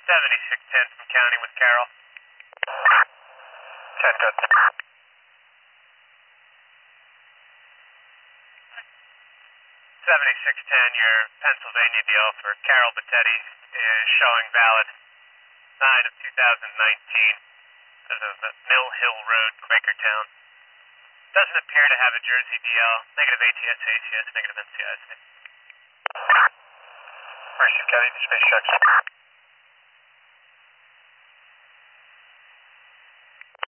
7610 from County with Carroll. 10, good. 7610, your Pennsylvania deal for Carol Battetti is showing valid 9 of 2019. This is the Mill Hill Road, Quakertown. Doesn't appear to have a Jersey DL, negative ATS, ACS, negative NCIS. Appreciate it, Kelly. Space checks.